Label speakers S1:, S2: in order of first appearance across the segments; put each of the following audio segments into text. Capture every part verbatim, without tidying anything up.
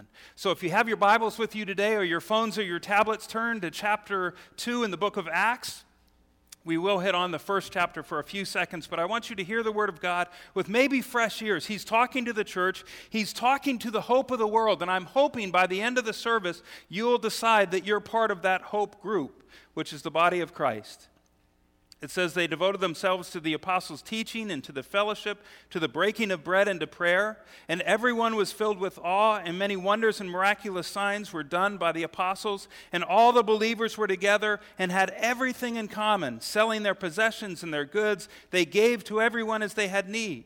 S1: Amen. So if you have your Bibles with you today or your phones or your tablets, turn to chapter two in the book of Acts. We will hit on the first chapter for a few seconds, but I want you to hear the word of God with maybe fresh ears. He's talking to the church. He's talking to the hope of the world, and I'm hoping by the end of the service, you'll decide that you're part of that hope group, which is the body of Christ. It says they devoted themselves to the apostles' teaching and to the fellowship, to the breaking of bread and to prayer. And everyone was filled with awe, and many wonders and miraculous signs were done by the apostles. And all the believers were together and had everything in common, selling their possessions and their goods. They gave to everyone as they had need.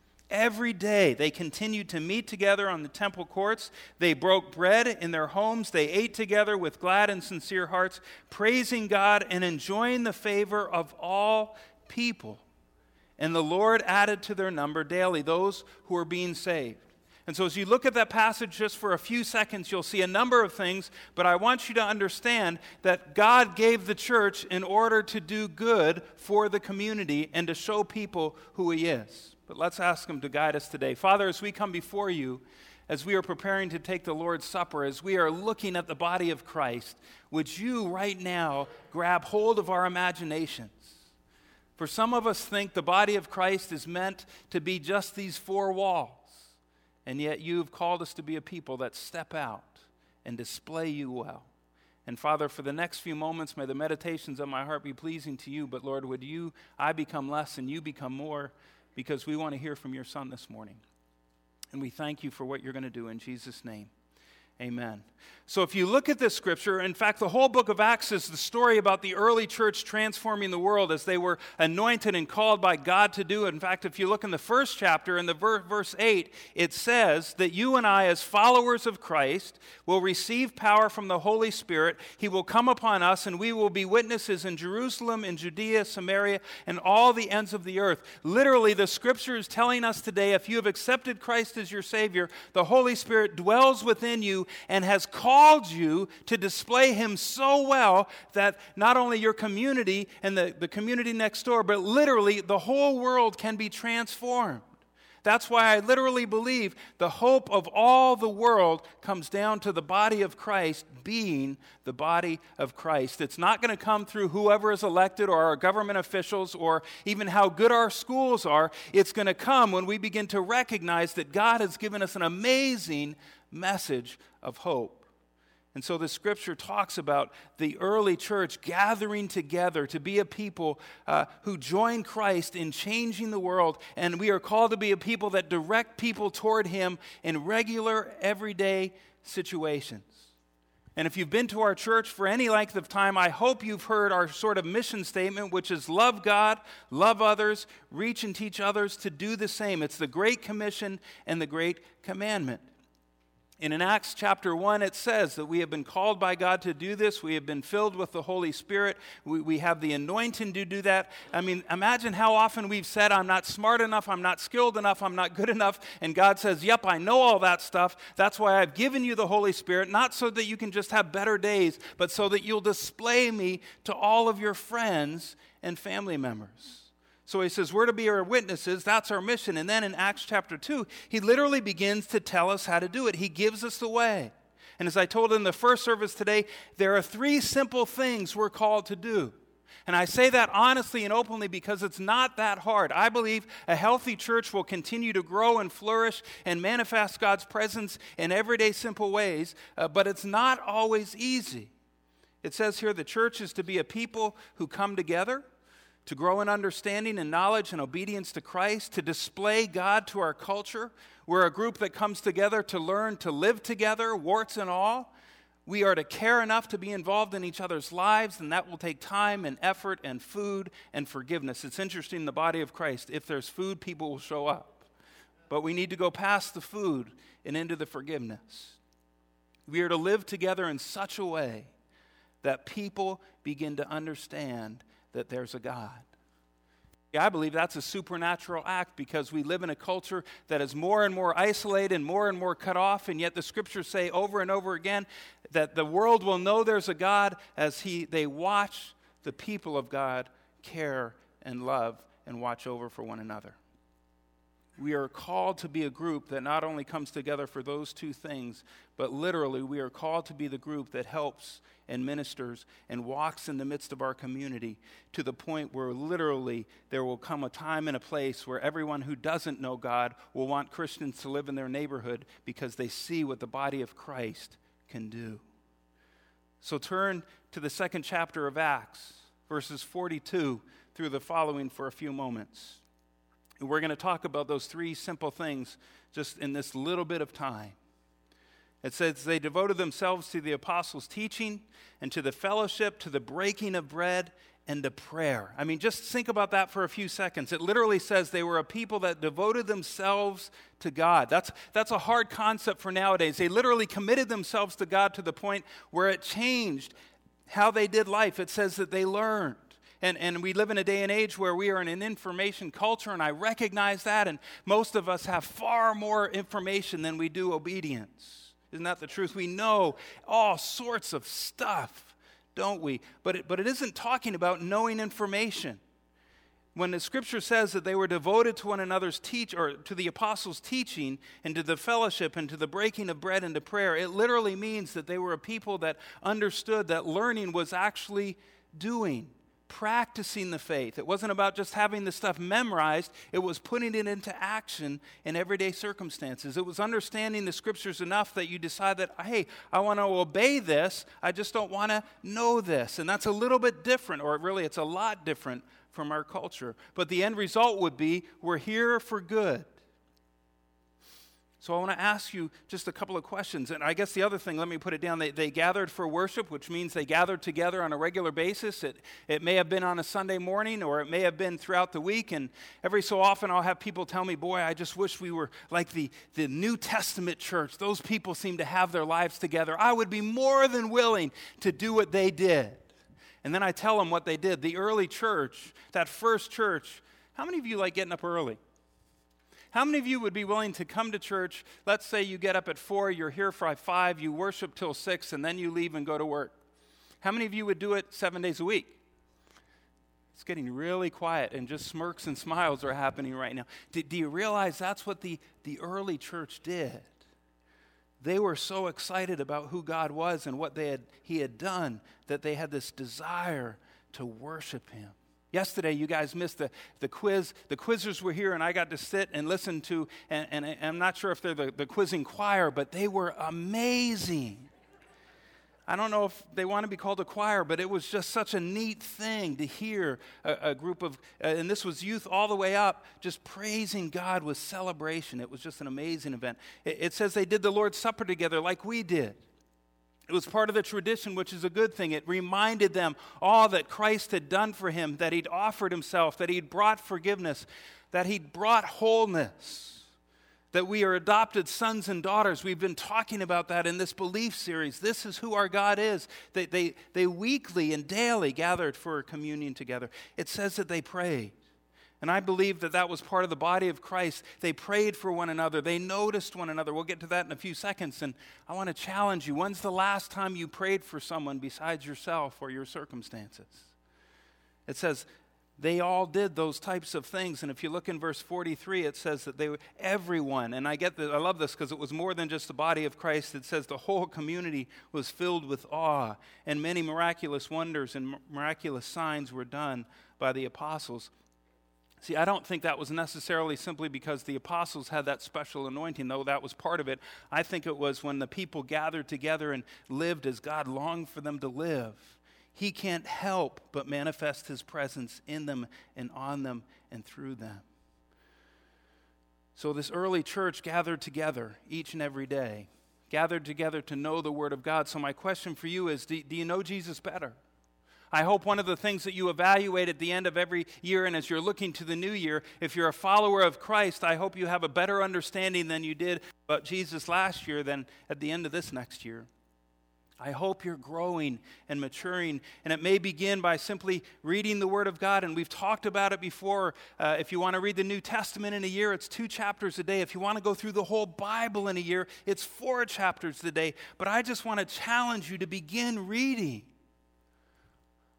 S1: Every day they continued to meet together on the temple courts. They broke bread in their homes. They ate together with glad and sincere hearts, praising God and enjoying the favor of all people. And the Lord added to their number daily those who were being saved. And so as you look at that passage just for a few seconds, you'll see a number of things, but I want you to understand that God gave the church in order to do good for the community and to show people who He is. But let's ask Him to guide us today. Father, as we come before You, as we are preparing to take the Lord's Supper, as we are looking at the body of Christ, would You right now grab hold of our imaginations? For some of us think the body of Christ is meant to be just these four walls, and yet You've called us to be a people that step out and display You well. And Father, for the next few moments, may the meditations of my heart be pleasing to You, but Lord, would You, I become less and You become more, because we want to hear from Your Son this morning. And we thank You for what You're going to do in Jesus' name. Amen. So if you look at this scripture, in fact, the whole book of Acts is the story about the early church transforming the world as they were anointed and called by God to do it. In fact, if you look in the first chapter, in the ver- verse eight, it says that you and I, as followers of Christ, will receive power from the Holy Spirit. He will come upon us, and we will be witnesses in Jerusalem, in Judea, Samaria, and all the ends of the earth. Literally, the scripture is telling us today, if you have accepted Christ as your Savior, the Holy Spirit dwells within you and has called you to display Him so well that not only your community and the, the community next door, but literally the whole world can be transformed. That's why I literally believe the hope of all the world comes down to the body of Christ being the body of Christ. It's not going to come through whoever is elected or our government officials or even how good our schools are. It's going to come when we begin to recognize that God has given us an amazing message of hope. And so the scripture talks about the early church gathering together to be a people uh, who join Christ in changing the world. And we are called to be a people that direct people toward Him in regular, everyday situations. And if you've been to our church for any length of time, I hope you've heard our sort of mission statement, which is love God, love others, reach and teach others to do the same. It's the Great Commission and the Great Commandment. And in Acts chapter one, it says that we have been called by God to do this. We have been filled with the Holy Spirit. We, we have the anointing to do that. I mean, imagine how often we've said, I'm not smart enough, I'm not skilled enough, I'm not good enough. And God says, yep, I know all that stuff. That's why I've given you the Holy Spirit, not so that you can just have better days, but so that you'll display me to all of your friends and family members. So He says, we're to be our witnesses. That's our mission. And then in Acts chapter two, He literally begins to tell us how to do it. He gives us the way. And as I told in the first service today, there are three simple things we're called to do. And I say that honestly and openly because it's not that hard. I believe a healthy church will continue to grow and flourish and manifest God's presence in everyday simple ways, uh, but it's not always easy. It says here the church is to be a people who come together, to grow in understanding and knowledge and obedience to Christ, to display God to our culture. We're a group that comes together to learn to live together, warts and all. We are to care enough to be involved in each other's lives, and that will take time and effort and food and forgiveness. It's interesting in the body of Christ. If there's food, people will show up. But we need to go past the food and into the forgiveness. We are to live together in such a way that people begin to understand that there's a God. I believe that's a supernatural act because we live in a culture that is more and more isolated and more and more cut off, and yet the scriptures say over and over again that the world will know there's a God as he they watch the people of God care and love and watch over for one another. We are called to be a group that not only comes together for those two things, but literally we are called to be the group that helps and ministers and walks in the midst of our community to the point where literally there will come a time and a place where everyone who doesn't know God will want Christians to live in their neighborhood because they see what the body of Christ can do. So turn to the second chapter of Acts, verses forty-two through the following for a few moments. We're going to talk about those three simple things just in this little bit of time. It says they devoted themselves to the apostles' teaching and to the fellowship, to the breaking of bread, and to prayer. I mean, just think about that for a few seconds. It literally says they were a people that devoted themselves to God. That's, that's a hard concept for nowadays. They literally committed themselves to God to the point where it changed how they did life. It says that they learned. And, and we live in a day and age where we are in an information culture, and I recognize that, and most of us have far more information than we do obedience. Isn't that the truth? We know all sorts of stuff, don't we? But it, but it isn't talking about knowing information. When the scripture says that they were devoted to one another's teach, or to the apostles' teaching, and to the fellowship, and to the breaking of bread, and to prayer, it literally means that they were a people that understood that learning was actually doing. Practicing the faith. It wasn't about just having the stuff memorized. It was putting it into action in everyday circumstances. It was understanding the scriptures enough that you decide that, hey, I want to obey this. I just don't want to know this. And that's a little bit different, or really it's a lot different from our culture. But the end result would be we're here for good. So I want to ask you just a couple of questions. And I guess the other thing, let me put it down, they, they gathered for worship, which means they gathered together on a regular basis. It, it may have been on a Sunday morning, or it may have been throughout the week. And every so often I'll have people tell me, boy, I just wish we were like the, the New Testament church. Those people seem to have their lives together. I would be more than willing to do what they did. And then I tell them what they did. The early church, that first church, how many of you like getting up early? How many of you would be willing to come to church? Let's say you get up at four, you're here for five, you worship till six, and then you leave and go to work. How many of you would do it seven days a week? It's getting really quiet, and just smirks and smiles are happening right now. Do, do you realize that's what the, the early church did? They were so excited about who God was and what they had, He had done that they had this desire to worship Him. Yesterday, you guys missed the, the quiz. The quizzers were here, and I got to sit and listen to, and, and I'm not sure if they're the, the quizzing choir, but they were amazing. I don't know if they want to be called a choir, but it was just such a neat thing to hear a, a group of, uh, and this was youth all the way up, just praising God with celebration. It was just an amazing event. It, it says they did the Lord's Supper together like we did. It was part of the tradition, which is a good thing. It reminded them all that Christ had done for him, that he'd offered himself, that he'd brought forgiveness, that he'd brought wholeness, that we are adopted sons and daughters. We've been talking about that in this belief series. This is who our God is. They, they, they weekly and daily gathered for communion together. It says that they prayed. And I believe that that was part of the body of Christ. They prayed for one another. They noticed one another. We'll get to that in a few seconds. And I want to challenge you. When's the last time you prayed for someone besides yourself or your circumstances? It says they all did those types of things. And if you look in verse forty-three, it says that they were everyone. And I get that. I love this because it was more than just the body of Christ. It says the whole community was filled with awe. And many miraculous wonders and miraculous signs were done by the apostles. See, I don't think that was necessarily simply because the apostles had that special anointing, though that was part of it. I think it was when the people gathered together and lived as God longed for them to live. He can't help but manifest his presence in them and on them and through them. So this early church gathered together each and every day, gathered together to know the Word of God. So my question for you is, do, do you know Jesus better? I hope one of the things that you evaluate at the end of every year and as you're looking to the new year, if you're a follower of Christ, I hope you have a better understanding than you did about Jesus last year than at the end of this next year. I hope you're growing and maturing, and it may begin by simply reading the Word of God, and we've talked about it before. Uh, if you want to read the New Testament in a year, it's two chapters a day. If you want to go through the whole Bible in a year, it's four chapters a day. But I just want to challenge you to begin reading.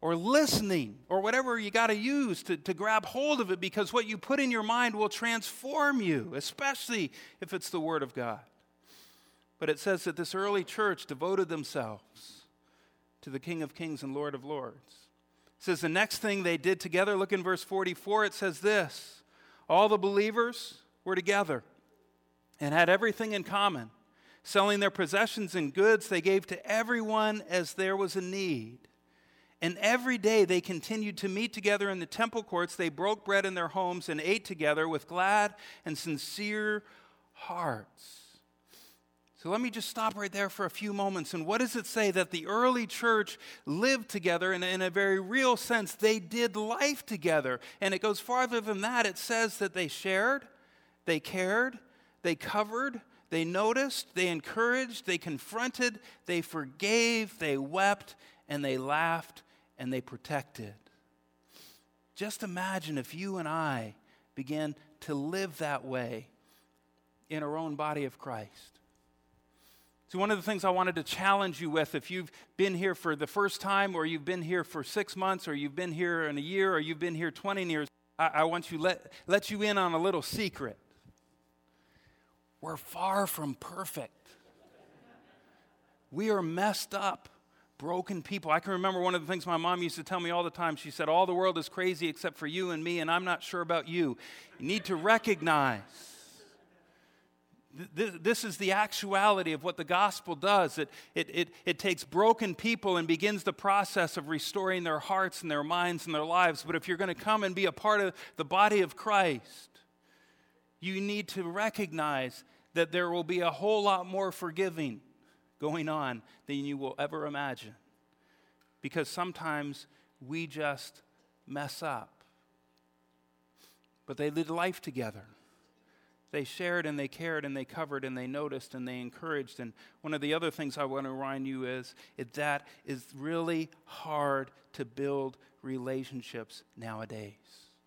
S1: or listening or whatever you got to use to, to grab hold of it, because what you put in your mind will transform you, especially if it's the Word of God. But it says that this early church devoted themselves to the King of Kings and Lord of Lords. It says the next thing they did together, look in verse forty-four, it says this: all the believers were together and had everything in common. Selling their possessions and goods, they gave to everyone as there was a need. And every day they continued to meet together in the temple courts. They broke bread in their homes and ate together with glad and sincere hearts. So let me just stop right there for a few moments. And what does it say? That the early church lived together, and in a very real sense, they did life together. And it goes farther than that. It says that they shared, they cared, they covered, they noticed, they encouraged, they confronted, they forgave, they wept, and they laughed, and they protected. Just imagine if you and I began to live that way in our own body of Christ. So one of the things I wanted to challenge you with, if you've been here for the first time, or you've been here for six months, or you've been here in a year, or you've been here twenty years, I, I want to let, let you in on a little secret. We're far from perfect. We are messed up, broken people. I can remember one of the things my mom used to tell me all the time. She said, all the world is crazy except for you and me, and I'm not sure about you. You need to recognize th- this is the actuality of what the gospel does. It, it, it, it takes broken people and begins the process of restoring their hearts and their minds and their lives. But if you're going to come and be a part of the body of Christ, you need to recognize that there will be a whole lot more forgiving going on than you will ever imagine. Because sometimes we just mess up. But they lived life together. They shared and they cared and they covered and they noticed and they encouraged. And one of the other things I want to remind you is, is that it's really hard to build relationships nowadays.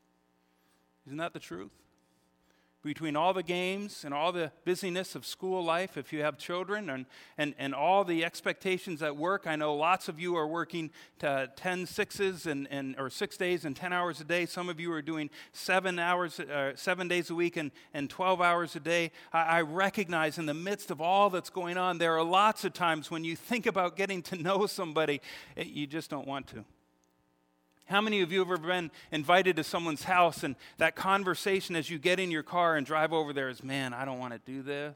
S1: Isn't that the truth? Between all the games and all the busyness of school life, if you have children, and, and, and all the expectations at work, I know lots of you are working to ten sixes and, and or six days and ten hours a day. Some of you are doing seven hours, uh, seven days a week and, and twelve hours a day. I, I recognize in the midst of all that's going on, there are lots of times when you think about getting to know somebody, you just don't want to. How many of you have ever been invited to someone's house, and that conversation as you get in your car and drive over there is, man, I don't want to do this?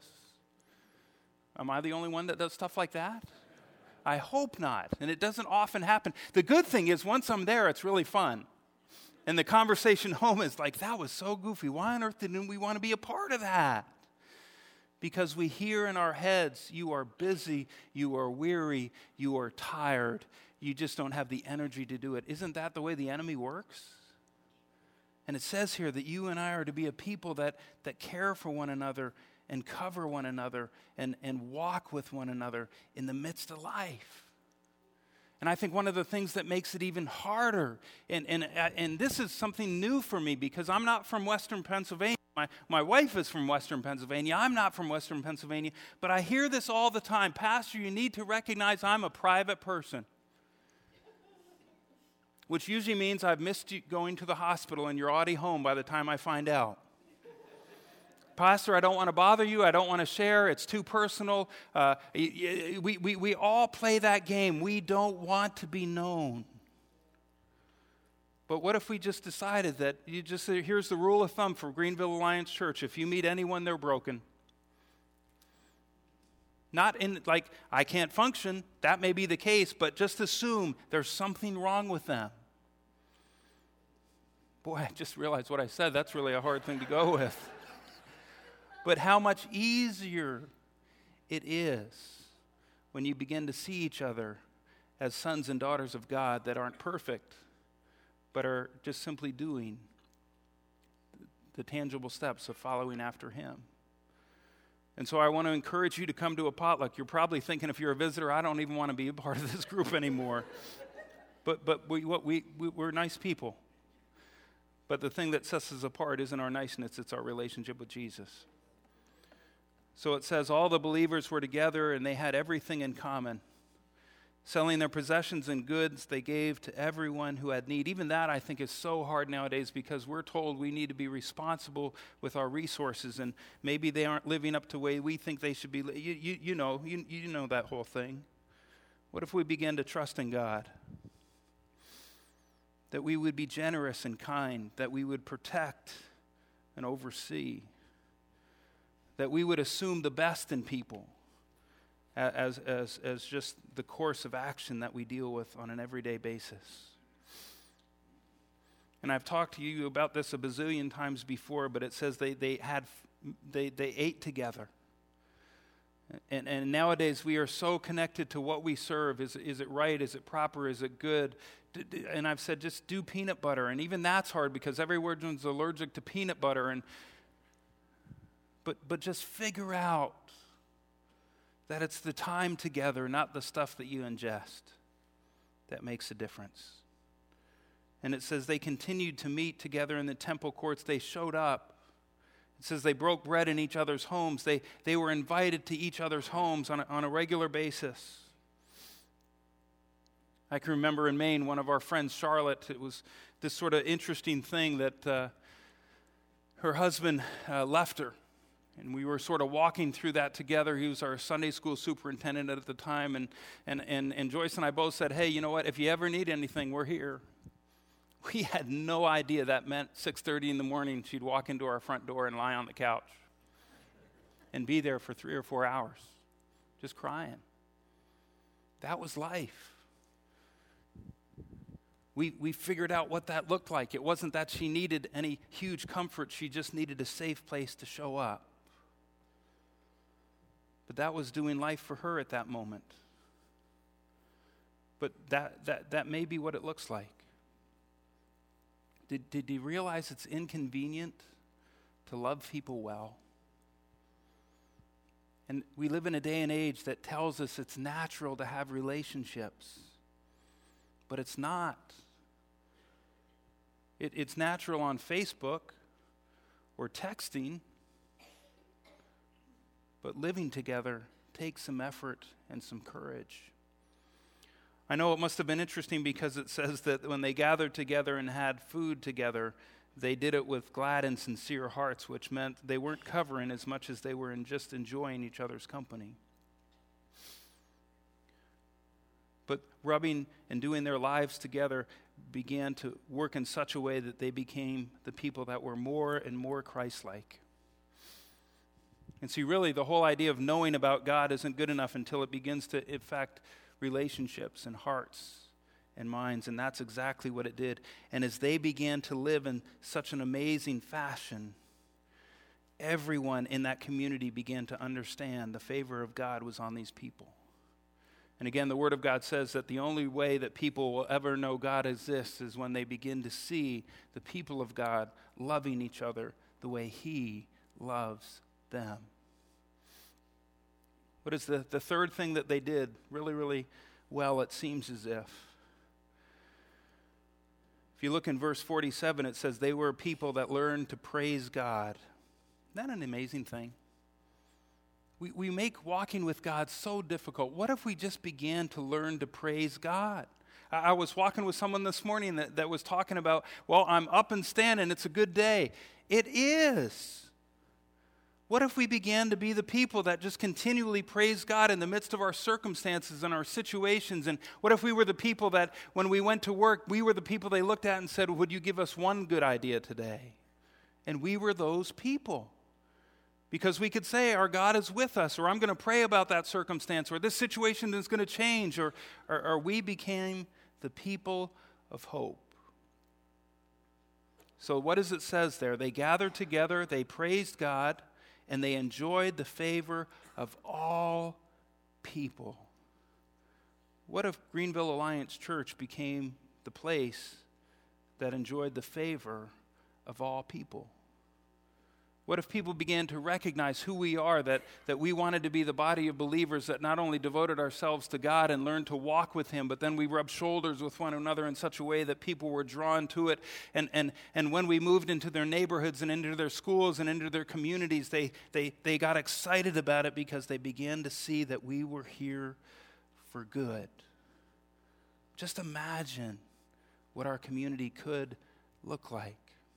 S1: Am I the only one that does stuff like that? I hope not, and it doesn't often happen. The good thing is once I'm there, it's really fun. And the conversation home is like, that was so goofy. Why on earth didn't we want to be a part of that? Because we hear in our heads, you are busy, you are weary, you are tired. You just don't have the energy to do it. Isn't that the way the enemy works? And it says here that you and I are to be a people that, that care for one another and cover one another and, and walk with one another in the midst of life. And I think one of the things that makes it even harder, and, and, and this is something new for me because I'm not from Western Pennsylvania. My, my wife is from Western Pennsylvania. I'm not from Western Pennsylvania. But I hear this all the time. Pastor, you need to recognize I'm a private person. Which usually means I've missed you going to the hospital and you're already home by the time I find out. Pastor, I don't want to bother you. I don't want to share. It's too personal. Uh, we, we, we all play that game. We don't want to be known. But what if we just decided that you just say, here's the rule of thumb for Greenville Alliance Church. If you meet anyone, they're broken. Not in, like, I can't function. That may be the case, but just assume there's something wrong with them. Boy, I just realized what I said. That's really a hard thing to go with. But how much easier it is when you begin to see each other as sons and daughters of God that aren't perfect, but are just simply doing the tangible steps of following after Him. And so I want to encourage you to come to a potluck. You're probably thinking, if you're a visitor, I don't even want to be a part of this group anymore. but but we, what we, we, we're nice people. But the thing that sets us apart isn't our niceness, it's our relationship with Jesus. So it says all the believers were together and they had everything in common. Selling their possessions and goods, they gave to everyone who had need. Even that, I think, is so hard nowadays because we're told we need to be responsible with our resources, and maybe they aren't living up to the way we think they should be. Li- you, you, you know, you, you know that whole thing. What if we began to trust in God? That we would be generous and kind, that we would protect and oversee, that we would assume the best in people, As, as, as just the course of action that we deal with on an everyday basis. And I've talked to you about this a bazillion times before, but it says they, they had they, they ate together. And, and nowadays we are so connected to what we serve. Is, is it right? Is it proper? Is it good? And I've said just do peanut butter. And even that's hard because everyone's allergic to peanut butter. And but but just figure out that it's the time together, not the stuff that you ingest, that makes a difference. And it says they continued to meet together in the temple courts. They showed up. It says they broke bread in each other's homes. They, they were invited to each other's homes on a, on a regular basis. I can remember in Maine, one of our friends, Charlotte, it was this sort of interesting thing that uh, her husband uh, left her. And we were sort of walking through that together. He was our Sunday school superintendent at the time. And, and, and, and Joyce and I both said, hey, you know what? If you ever need anything, we're here. We had no idea that meant six thirty in the morning she'd walk into our front door and lie on the couch and be there for three or four hours, just crying. That was life. We, we figured out what that looked like. It wasn't that she needed any huge comfort. She just needed a safe place to show up. But that was doing life for her at that moment. But that that that may be what it looks like. Did, did you realize it's inconvenient to love people well? And we live in a day and age that tells us it's natural to have relationships. But it's not. It, it's natural on Facebook or texting. But living together takes some effort and some courage. I know it must have been interesting because it says that when they gathered together and had food together, they did it with glad and sincere hearts, which meant they weren't covering as much as they were in just enjoying each other's company. But rubbing and doing their lives together began to work in such a way that they became the people that were more and more Christ-like. And see, really, the whole idea of knowing about God isn't good enough until it begins to affect relationships and hearts and minds, and that's exactly what it did. And as they began to live in such an amazing fashion, everyone in that community began to understand the favor of God was on these people. And again, the Word of God says that the only way that people will ever know God exists is when they begin to see the people of God loving each other the way He loves them. What is the, the third thing that they did really, really well, it seems as if? If you look in verse forty-seven, it says they were people that learned to praise God. Isn't that an amazing thing? We, we make walking with God so difficult. What if we just began to learn to praise God? I, I was walking with someone this morning that, that was talking about, well, I'm up and standing, it's a good day. It is. What if we began to be the people that just continually praise God in the midst of our circumstances and our situations? And what if we were the people that when we went to work, we were the people they looked at and said, would you give us one good idea today? And we were those people. Because we could say our God is with us, or I'm going to pray about that circumstance, or this situation is going to change, or, or, or we became the people of hope. So what does it says there? They gathered together, they praised God, and they enjoyed the favor of all people. What if Greenville Alliance Church became the place that enjoyed the favor of all people? What if people began to recognize who we are, that, that we wanted to be the body of believers that not only devoted ourselves to God and learned to walk with Him, but then we rubbed shoulders with one another in such a way that people were drawn to it. And, and, and when we moved into their neighborhoods and into their schools and into their communities, they, they, they got excited about it because they began to see that we were here for good. Just imagine what our community could look like.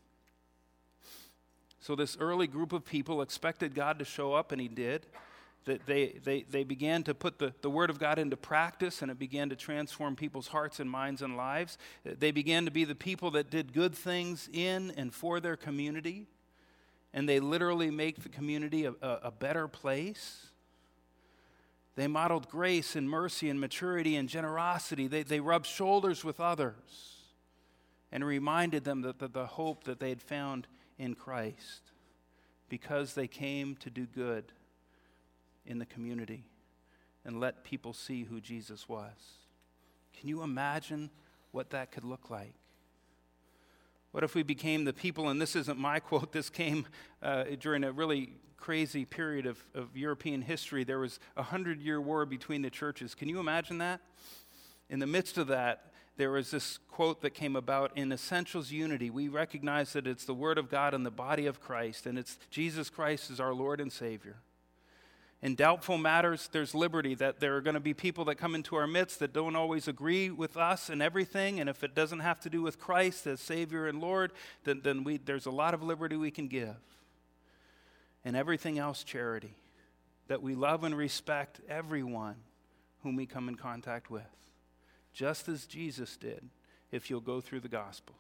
S1: So this early group of people expected God to show up, and he did. That they, they, they began to put the, the Word of God into practice, and it began to transform people's hearts and minds and lives. They began to be the people that did good things in and for their community, and they literally make the community a, a, a better place. They modeled grace and mercy and maturity and generosity. They, they rubbed shoulders with others and reminded them that the, the hope that they had found in Christ, because they came to do good in the community and let people see who Jesus was. Can you imagine what that could look like? What if we became the people, and this isn't my quote, this came uh, during a really crazy period of, of European history. There was a hundred-year war between the churches. Can you imagine that? In the midst of that, there was this quote that came about: in essentials unity, we recognize that it's the Word of God and the body of Christ, and it's Jesus Christ as our Lord and Savior. In doubtful matters, there's liberty, that there are going to be people that come into our midst that don't always agree with us and everything, and if it doesn't have to do with Christ as Savior and Lord, then, then we, there's a lot of liberty we can give. And everything else, charity, that we love and respect everyone whom we come in contact with, just as Jesus did, if you'll go through the Gospels.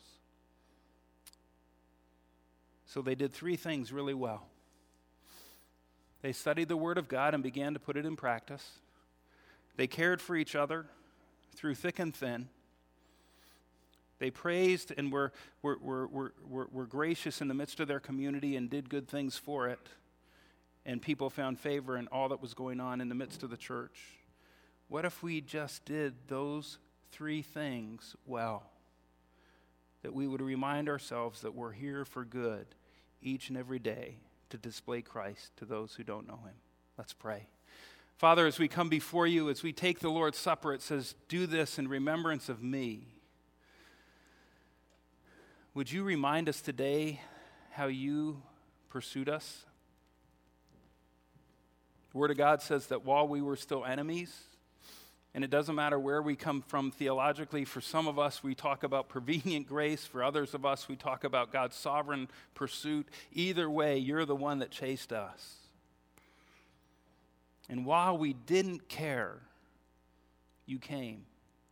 S1: So they did three things really well. They studied the Word of God and began to put it in practice. They cared for each other through thick and thin. They praised and were, were, were, were, were, were gracious in the midst of their community and did good things for it. And people found favor in all that was going on in the midst of the church. What if we just did those three things well? That we would remind ourselves that we're here for good each and every day, to display Christ to those who don't know him. Let's pray. Father, as we come before you, as we take the Lord's Supper, it says, do this in remembrance of me. Would you remind us today how you pursued us? The Word of God says that while we were still enemies, and it doesn't matter where we come from theologically. For some of us, we talk about prevenient grace. For others of us, we talk about God's sovereign pursuit. Either way, you're the one that chased us. And while we didn't care, you came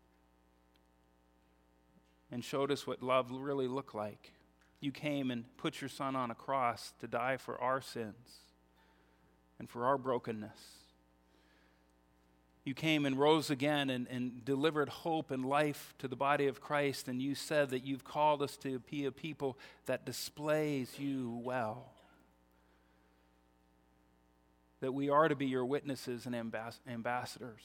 S1: and showed us what love really looked like. You came and put your Son on a cross to die for our sins and for our brokenness. You came and rose again and, and delivered hope and life to the body of Christ, and you said that you've called us to be a people that displays you well. That we are to be your witnesses and ambas- ambassadors.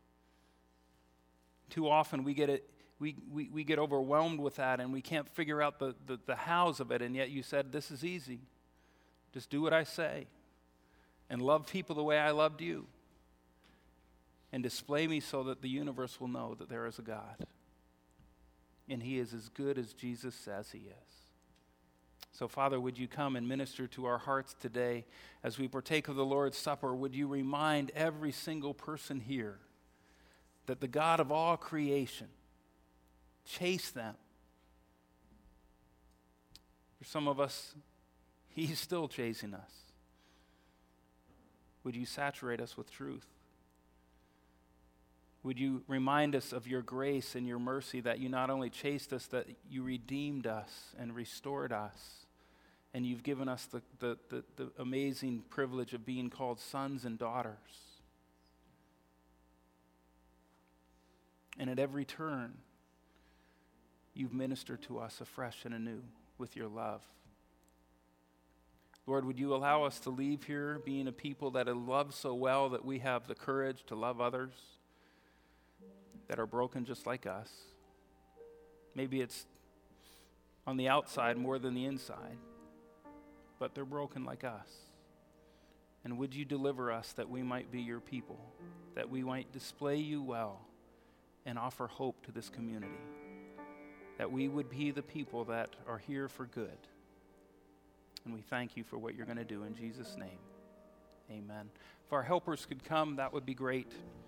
S1: Too often we get it, we, we, we get overwhelmed with that, and we can't figure out the, the, the hows of it, and yet you said, this is easy. Just do what I say and love people the way I loved you. And display me so that the universe will know that there is a God. And he is as good as Jesus says he is. So, Father, would you come and minister to our hearts today as we partake of the Lord's Supper? Would you remind every single person here that the God of all creation chased them? For some of us, he's still chasing us. Would you saturate us with truth? Would you remind us of your grace and your mercy, that you not only chased us, that you redeemed us and restored us, and you've given us the, the, the, the amazing privilege of being called sons and daughters. And at every turn, you've ministered to us afresh and anew with your love. Lord, would you allow us to leave here being a people that have loved so well that we have the courage to love others that are broken just like us. Maybe it's on the outside more than the inside, but they're broken like us. And would you deliver us that we might be your people, that we might display you well and offer hope to this community, that we would be the people that are here for good. And we thank you for what you're going to do in Jesus' name. Amen. If our helpers could come, that would be great.